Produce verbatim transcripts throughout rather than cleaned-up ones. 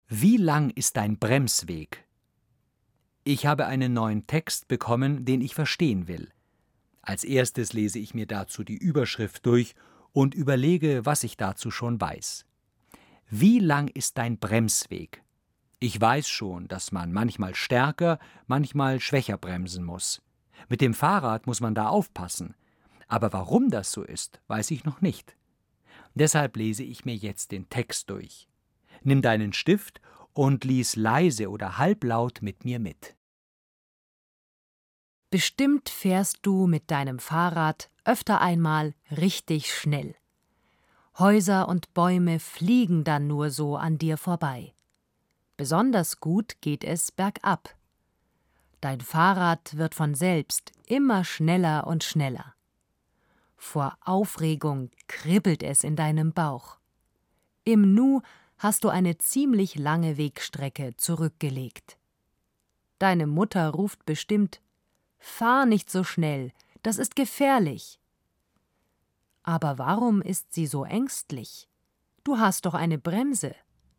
Wie lang ist dein Bremsweg? Ich habe einen neuen Text bekommen, den ich verstehen will. Als erstes lese ich mir dazu die Überschrift durch und überlege, was ich dazu schon weiß. Wie lang ist dein Bremsweg? Ich weiß schon, dass man manchmal stärker, manchmal schwächer bremsen muss. Mit dem Fahrrad muss man da aufpassen. Aber warum das so ist, weiß ich noch nicht. Deshalb lese ich mir jetzt den Text durch. Nimm deinen Stift und lies leise oder halblaut mit mir mit. Bestimmt fährst du mit deinem Fahrrad öfter einmal richtig schnell. Häuser und Bäume fliegen dann nur so an dir vorbei. Besonders gut geht es bergab. Dein Fahrrad wird von selbst immer schneller und schneller. Vor Aufregung kribbelt es in deinem Bauch. Im Nu hast du eine ziemlich lange Wegstrecke zurückgelegt. Deine Mutter ruft bestimmt: »Fahr nicht so schnell, das ist gefährlich.« Aber warum ist sie so ängstlich? Du hast doch eine Bremse.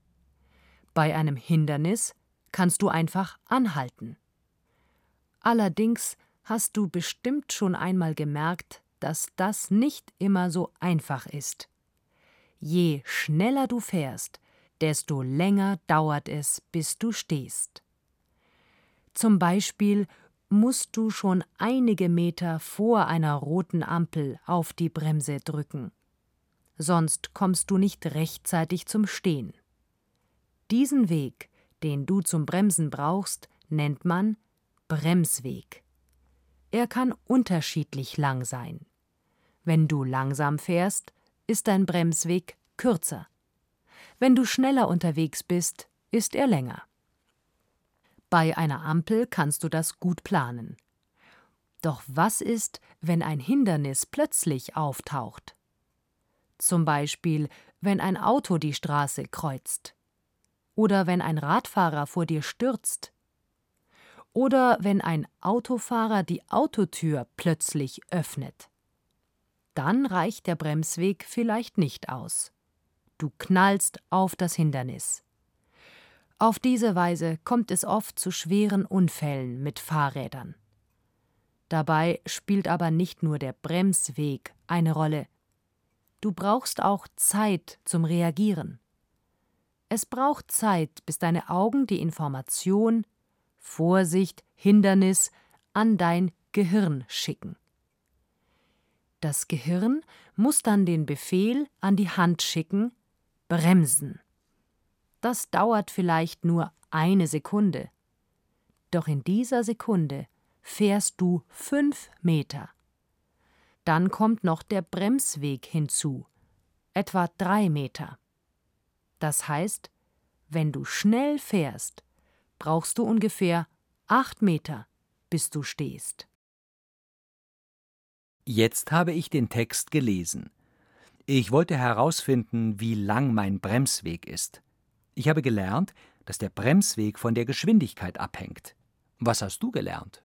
Bei einem Hindernis kannst du einfach anhalten. Allerdings hast du bestimmt schon einmal gemerkt, dass das nicht immer so einfach ist. Je schneller du fährst, desto länger dauert es, bis du stehst. Zum Beispiel musst du schon einige Meter vor einer roten Ampel auf die Bremse drücken. Sonst kommst du nicht rechtzeitig zum Stehen. Diesen Weg, den du zum Bremsen brauchst, nennt man Bremsweg. Er kann unterschiedlich lang sein. Wenn du langsam fährst, ist dein Bremsweg kürzer. Wenn du schneller unterwegs bist, ist er länger. Bei einer Ampel kannst du das gut planen. Doch was ist, wenn ein Hindernis plötzlich auftaucht? Zum Beispiel, wenn ein Auto die Straße kreuzt. Oder wenn ein Radfahrer vor dir stürzt. Oder wenn ein Autofahrer die Autotür plötzlich öffnet. Dann reicht der Bremsweg vielleicht nicht aus. Du knallst auf das Hindernis. Auf diese Weise kommt es oft zu schweren Unfällen mit Fahrrädern. Dabei spielt aber nicht nur der Bremsweg eine Rolle. Du brauchst auch Zeit zum Reagieren. Es braucht Zeit, bis deine Augen die Information Vorsicht, Hindernis an dein Gehirn schicken. Das Gehirn muss dann den Befehl an die Hand schicken: bremsen. Das dauert vielleicht nur eine Sekunde. Doch in dieser Sekunde fährst du fünf Meter. Dann kommt noch der Bremsweg hinzu, etwa drei Meter. Das heißt, wenn du schnell fährst, brauchst du ungefähr acht Meter, bis du stehst. Jetzt habe ich den Text gelesen. Ich wollte herausfinden, wie lang mein Bremsweg ist. Ich habe gelernt, dass der Bremsweg von der Geschwindigkeit abhängt. Was hast du gelernt?